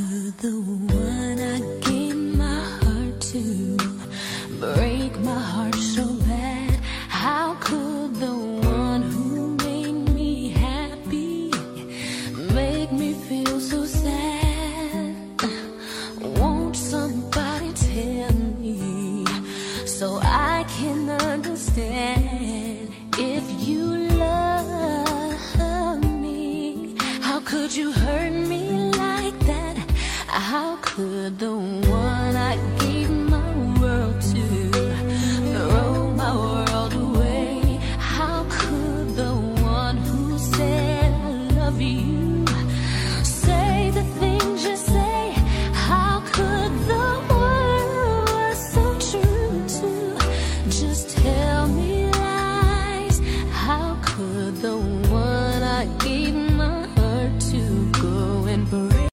could the one I gave my heart to break my heart so bad? How could the one who made me happy make me feel so sad? Won't somebody tell me so I can understand? If you love me, how could you hurt me like that? How could the one